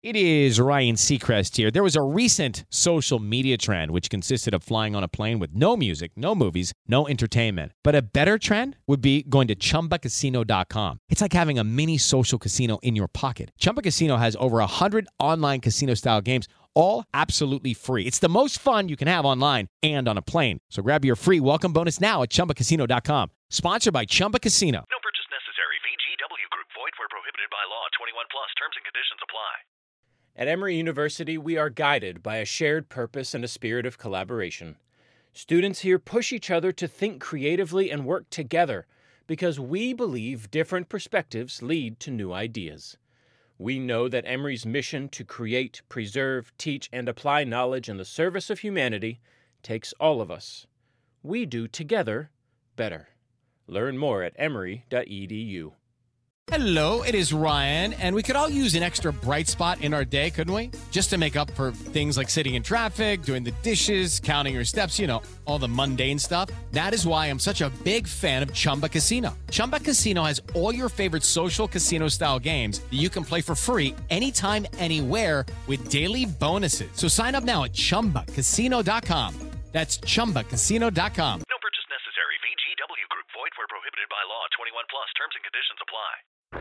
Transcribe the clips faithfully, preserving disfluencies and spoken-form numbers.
It is Ryan Seacrest here. There was a recent social media trend which consisted of flying on a plane with no music, no movies, no entertainment. But a better trend would be going to Chumba Casino dot com. It's like having a mini social casino in your pocket. Chumba Casino has over one hundred online casino-style games, all absolutely free. It's the most fun you can have online and on a plane. So grab your free welcome bonus now at Chumba Casino dot com. Sponsored by Chumba Casino. No purchase necessary. V G W Group. Void where prohibited by law. twenty-one plus. Terms and conditions apply. At Emory University, we are guided by a shared purpose and a spirit of collaboration. Students here push each other to think creatively and work together because we believe different perspectives lead to new ideas. We know that Emory's mission to create, preserve, teach, and apply knowledge in the service of humanity takes all of us. We do together better. Learn more at emory dot e d u. Hello, it is Ryan, and we could all use an extra bright spot in our day, couldn't we? Just to make up for things like sitting in traffic, doing the dishes, counting your steps, you know, all the mundane stuff. That is why I'm such a big fan of Chumba Casino. Chumba Casino has all your favorite social casino-style games that you can play for free anytime, anywhere with daily bonuses. So sign up now at Chumba Casino dot com. That's Chumba Casino dot com. No purchase necessary. V G W Group. Void where prohibited by law. twenty-one plus. Terms and conditions apply.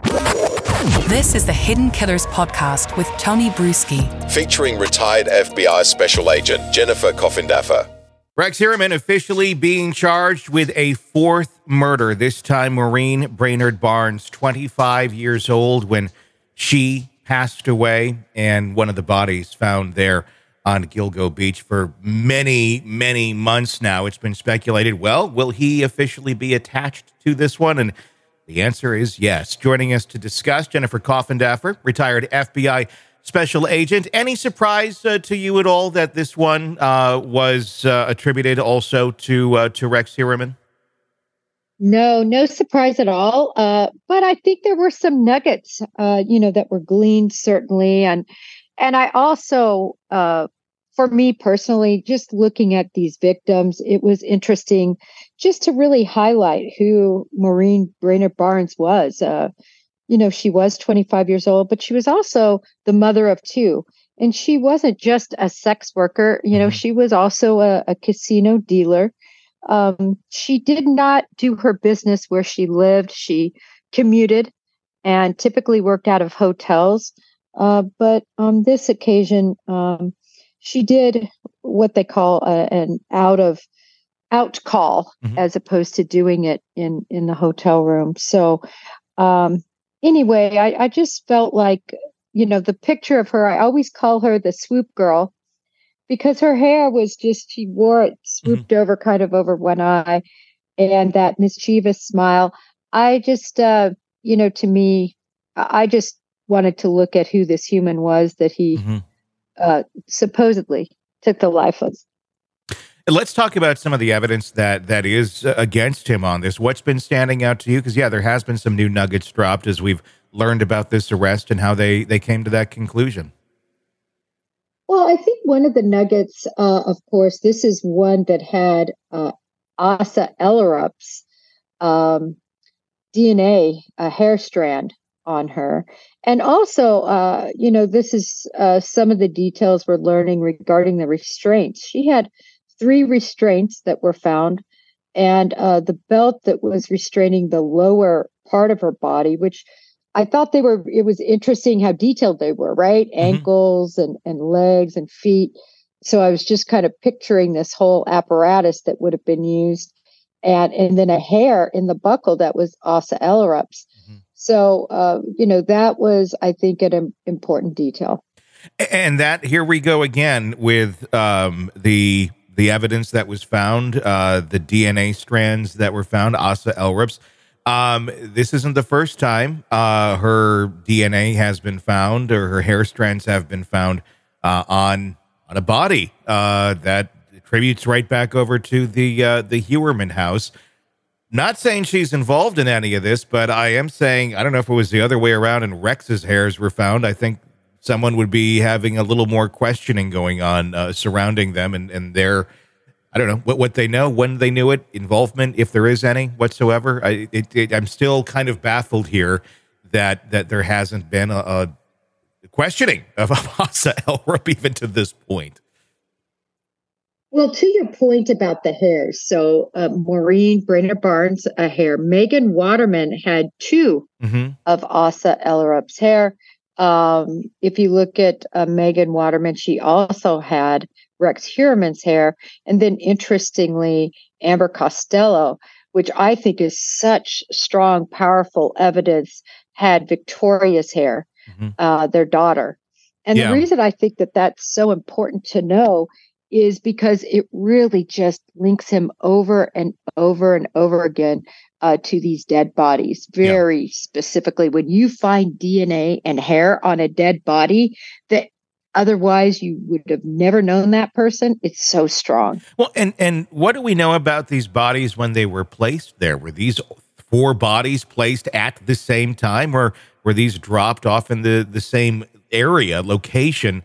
This is the Hidden Killers podcast with Tony Bruschi, featuring retired F B I Special Agent Jennifer Coffindaffer. Rex Heuermann officially being charged with a fourth murder, this time Maureen Brainerd Barnes, twenty-five years old when she passed away, and one of the bodies found there on Gilgo Beach for many, many months now. It's been speculated, well, will he officially be attached to this one? And the answer is yes. Joining us to discuss, Jennifer Coffindaffer, retired F B I Special Agent. Any surprise uh, to you at all that this one uh, was uh, attributed also to uh, to Rex Heuermann? No, no surprise at all. Uh, but I think there were some nuggets, uh, you know, that were gleaned certainly, and and I also, uh, for me personally, just looking at these victims, it was interesting just to really highlight who Maureen Brainerd Barnes was. Uh, you know, she was twenty-five years old, but she was also the mother of two. And she wasn't just a sex worker. You know, she was also a, a casino dealer. Um, she did not do her business where she lived. She commuted and typically worked out of hotels. Uh, but on this occasion, um, she did what they call a, an out of out call, mm-hmm. as opposed to doing it in, in the hotel room. So um, anyway, I, I just felt like, you know, the picture of her, I always call her the swoop girl because her hair was just, she wore it swooped mm-hmm. over kind of over one eye and that mischievous smile. I just, uh, you know, to me, I just wanted to look at who this human was that he mm-hmm. uh, supposedly took the life of. Let's talk about some of the evidence that that is against him on this. What's been standing out to you? Because, yeah, there has been some new nuggets dropped as we've learned about this arrest and how they, they came to that conclusion. Well, I think one of the nuggets, uh, of course, this is one that had uh, Asa Ellerup's um, D N A, a hair strand on her. And also, uh, you know, this is uh, some of the details we're learning regarding the restraints. She had three restraints that were found, and uh, the belt that was restraining the lower part of her body, which I thought they were, it was interesting how detailed they were, right? Mm-hmm. Ankles and, and legs and feet. So I was just kind of picturing this whole apparatus that would have been used. And, and then a hair in the buckle that was Asa Ellerup's. Mm-hmm. So, uh, you know, that was, I think, an important detail. And that, here we go again with um, the... the evidence that was found, uh, the D N A strands that were found, Asa Ellerup's. Um, this isn't the first time uh, her D N A has been found, or her hair strands have been found uh, on on a body. Uh, that attributes right back over to the uh, the Heuermann house. Not saying she's involved in any of this, but I am saying, I don't know if it was the other way around and Rex's hairs were found. I think someone would be having a little more questioning going on uh, surrounding them and, and their, I don't know, what, what they know, when they knew it, involvement, if there is any whatsoever. I, it, it, I'm still kind of baffled here that that there hasn't been a, a questioning of Asa Elrup even to this point. Well, to your point about the hairs, so uh, Maureen Brainerd Barnes' a hair. Megan Waterman had two mm-hmm. of Asa Elrup's hair. Um, if you look at uh, Megan Waterman, she also had Rex Heuermann's hair. And then interestingly, Amber Costello, which I think is such strong, powerful evidence, had Victoria's hair, mm-hmm. uh, their daughter. And yeah. the reason I think that that's so important to know is because it really just links him over and over and over again uh, to these dead bodies. Very yeah. specifically, when you find D N A and hair on a dead body that otherwise you would have never known that person, it's so strong. Well, and, and what do we know about these bodies when they were placed there? Were these four bodies placed at the same time, or were these dropped off in the, the same area, location,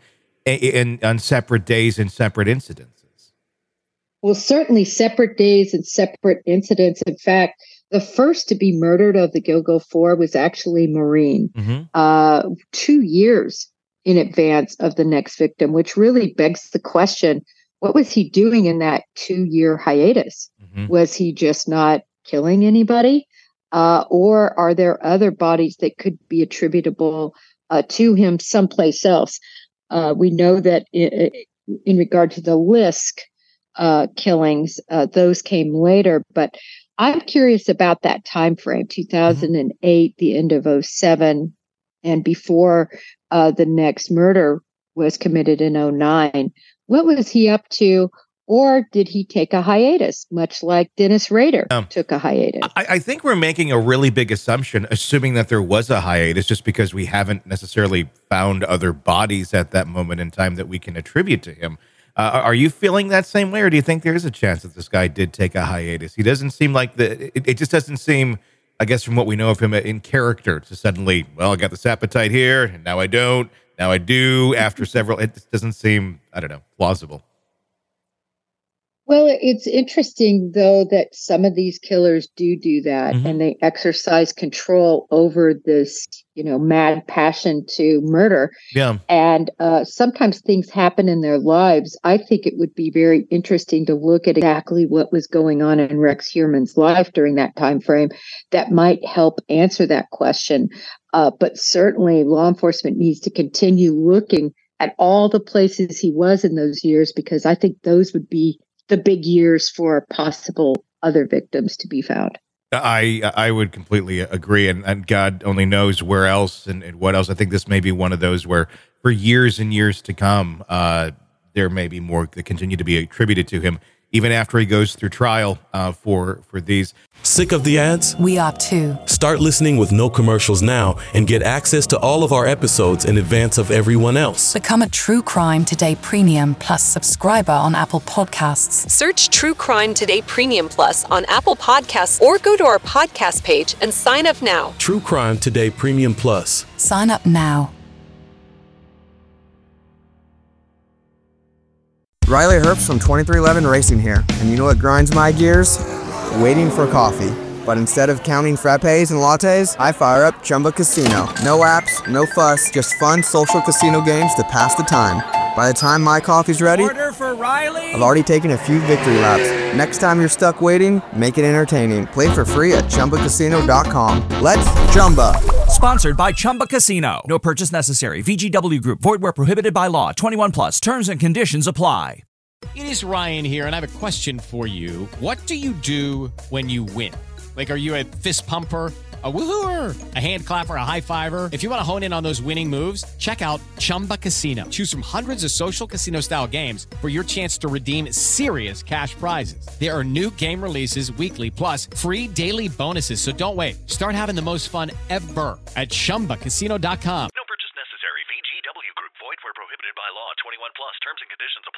in on separate days and separate incidences? Well, certainly separate days and separate incidents. In fact, the first to be murdered of the Gilgo Four was actually Maureen, mm-hmm. uh, two years in advance of the next victim, which really begs the question, what was he doing in that two-year hiatus? Mm-hmm. Was he just not killing anybody? Uh, or are there other bodies that could be attributable uh, to him someplace else? Uh, we know that in, in regard to the Lisk uh, killings, uh, those came later. But I'm curious about that time frame, two thousand eight, mm-hmm. the end of oh seven, and before uh, the next murder was committed in oh nine. What was he up to? Or did he take a hiatus, much like Dennis Rader um, took a hiatus? I, I think we're making a really big assumption, assuming that there was a hiatus, just because we haven't necessarily found other bodies at that moment in time that we can attribute to him. Uh, are you feeling that same way, or do you think there is a chance that this guy did take a hiatus? He doesn't seem like the. It, it just doesn't seem, I guess, from what we know of him in character, to suddenly, well, I got this appetite here, and now I don't. Now I do. After several, it just doesn't seem, I don't know, plausible. Well, it's interesting, though, that some of these killers do do that, mm-hmm. and they exercise control over this, you know, mad passion to murder. Yeah. And uh, sometimes things happen in their lives. I think it would be very interesting to look at exactly what was going on in Rex Heuermann's life during that time frame that might help answer that question. Uh, but certainly law enforcement needs to continue looking at all the places he was in those years, because I think those would be the big years for possible other victims to be found. I I would completely agree, and, and God only knows where else and, and what else. I think this may be one of those where for years and years to come, uh, there may be more that continue to be attributed to him, even after he goes through trial uh, for, for these. Sick of the ads? We are too. Start listening with no commercials now and get access to all of our episodes in advance of everyone else. Become a True Crime Today Premium Plus subscriber on Apple Podcasts. Search True Crime Today Premium Plus on Apple Podcasts or go to our podcast page and sign up now. True Crime Today Premium Plus. Sign up now. Riley Herbst from twenty-three eleven Racing here, and you know what grinds my gears? Waiting for coffee. But instead of counting frappes and lattes, I fire up Chumba Casino. No apps, no fuss, just fun social casino games to pass the time. By the time my coffee's ready, order for Riley. I've already taken a few victory laps. Next time you're stuck waiting, make it entertaining. Play for free at chumba casino dot com. Let's Chumba. Sponsored by Chumba Casino. No purchase necessary. V G W Group. Void where prohibited by law. twenty-one plus. Terms and conditions apply. It is Ryan here, and I have a question for you. What do you do when you win? Like, are you a fist pumper, a woo-hooer, a hand clapper, a high fiver? If you want to hone in on those winning moves, check out Chumba Casino. Choose from hundreds of social casino-style games for your chance to redeem serious cash prizes. There are new game releases weekly, plus free daily bonuses. So don't wait. Start having the most fun ever at chumba casino dot com. No purchase necessary. V G W Group. Void where prohibited by law. twenty-one plus. Terms and conditions apply.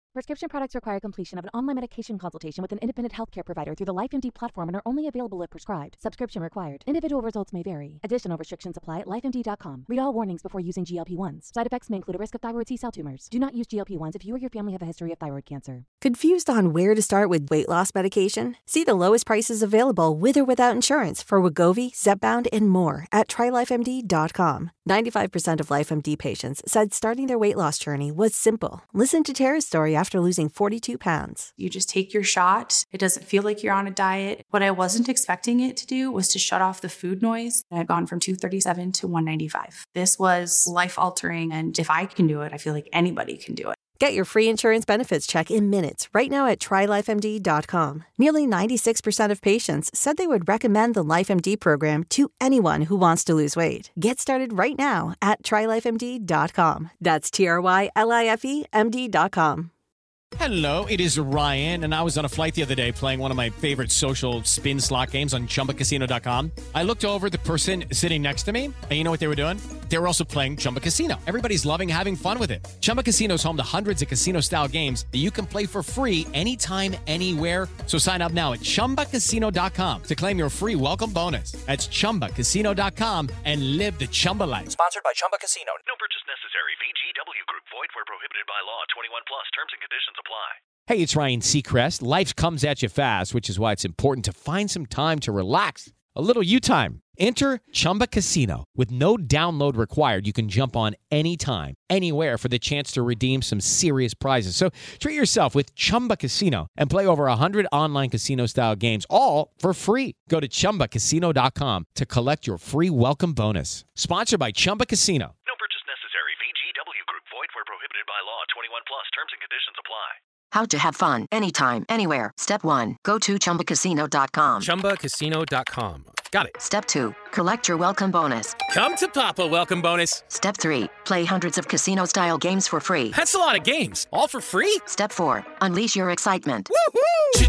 Prescription products require completion of an online medication consultation with an independent healthcare provider through the LifeMD platform and are only available if prescribed. Subscription required. Individual results may vary. Additional restrictions apply at life M D dot com. Read all warnings before using G L P one s. Side effects may include a risk of thyroid C-cell tumors. Do not use G L P one s if you or your family have a history of thyroid cancer. Confused on where to start with weight loss medication? See the lowest prices available with or without insurance for Wegovy, Zepbound, and more at try life M D dot com. ninety-five percent of LifeMD patients said starting their weight loss journey was simple. Listen to Tara's story after losing forty-two pounds. You just take your shot. It doesn't feel like you're on a diet. What I wasn't expecting it to do was to shut off the food noise. I'd gone from two thirty-seven to one ninety-five. This was life-altering, and if I can do it, I feel like anybody can do it. Get your free insurance benefits check in minutes right now at try life M D dot com. Nearly ninety-six percent of patients said they would recommend the LifeMD program to anyone who wants to lose weight. Get started right now at try life M D dot com. That's T R Y L I F E M D dot com. Hello, it is Ryan, and I was on a flight the other day playing one of my favorite social spin slot games on chumba casino dot com. I looked over at the person sitting next to me, and you know what they were doing? They were also playing Chumba Casino. Everybody's loving having fun with it. Chumba Casino is home to hundreds of casino-style games that you can play for free anytime, anywhere. So sign up now at chumba casino dot com to claim your free welcome bonus. That's chumba casino dot com and live the Chumba life. Sponsored by Chumba Casino. No purchase necessary. V G W Group. Void where prohibited by law. twenty-one plus. Terms and conditions apply. Hey, it's Ryan Seacrest. Life comes at you fast, which is why it's important to find some time to relax. A little you time. Enter Chumba Casino. With no download required, you can jump on anytime, anywhere for the chance to redeem some serious prizes. So treat yourself with Chumba Casino and play over one hundred online casino-style games, all for free. Go to chumba casino dot com to collect your free welcome bonus. Sponsored by Chumba Casino. No purchase necessary. V G W Group. Void where prohibited by law. twenty-one plus. Terms and conditions apply. How to have fun anytime, anywhere. Step one, go to chumba casino dot com. chumba casino dot com. Got it. Step two, collect your welcome bonus. Come to Papa welcome bonus. Step three, play hundreds of casino-style games for free. That's a lot of games, all for free? Step four, unleash your excitement. Woohoo!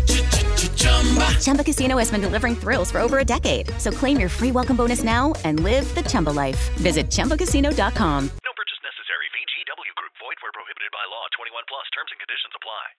Chumba Casino has been delivering thrills for over a decade. So claim your free welcome bonus now and live the Chumba life. Visit chumba casino dot com. No purchase necessary. V G W Group. Void where prohibited by law. twenty-one plus. Terms and conditions apply.